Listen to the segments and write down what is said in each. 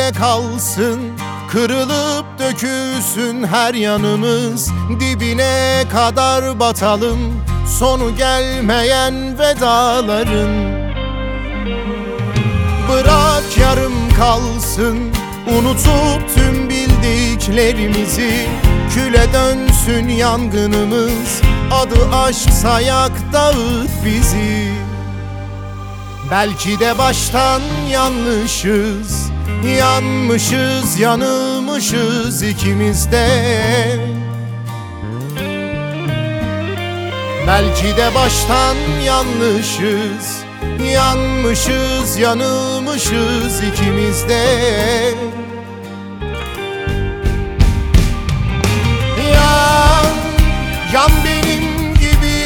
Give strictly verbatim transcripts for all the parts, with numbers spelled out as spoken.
böyle kalsın, kırılıp dökülsün her yanımız, dibine kadar batalım, sonu gelmeyen vedaların. Bırak yarım kalsın, unutup tüm bildiklerimizi, küle dönsün yangınımız, adı aşksa yak dağıt bizi. Belki de baştan yanlışız, yanmışız, yanılmışız ikimiz de. Belki de baştan yanlışız, yanmışız, yanılmışız ikimiz de. Yan, yan benim gibi,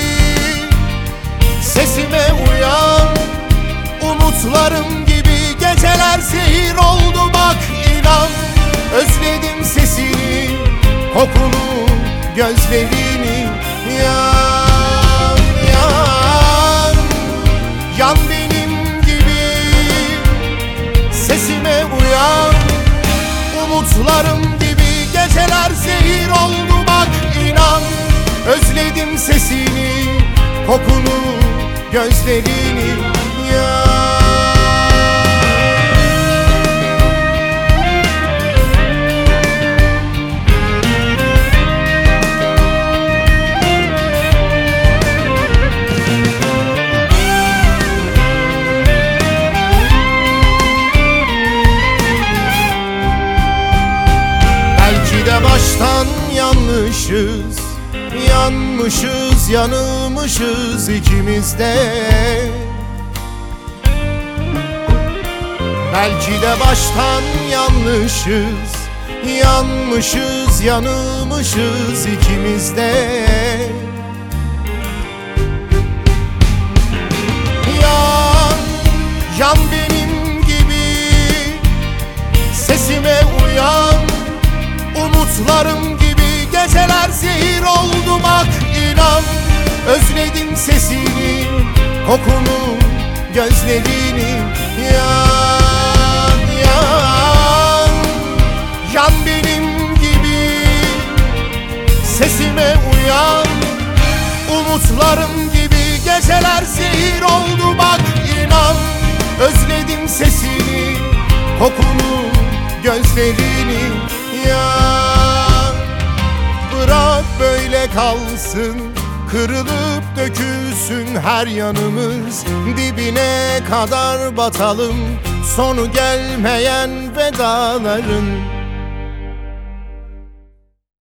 sesime uyan. Umutlarım gibi geceler zehir oldu bak inan. Özledim sesini, kokunu, gözlerini. Yan, yan, yan benim gibi, sesime uyan. Umutlarım gibi geceler zehir oldu bak inan. Özledim sesini, kokunu, gözlerini. Ya belki de baştan yanlışız, yanmışız, yanılmışız ikimiz de. Belki de baştan yanlışız, yanmışız, yanılmışız ikimiz de. Yan, yan benim gibi, sesime uyan. Umutlarım gibi geceler zehir oldu bak inan. Özledim sesini, kokunu, gözlerini. Yan, yan, yan benim gibi, sesime uyan. Umutlarım gibi geceler zehir oldu bak inan. Özledim sesini, kokunu, gözlerini. Ya bırak böyle kalsın, kırılıp dökülsün her yanımız, dibine kadar batalım, sonu gelmeyen vedaların.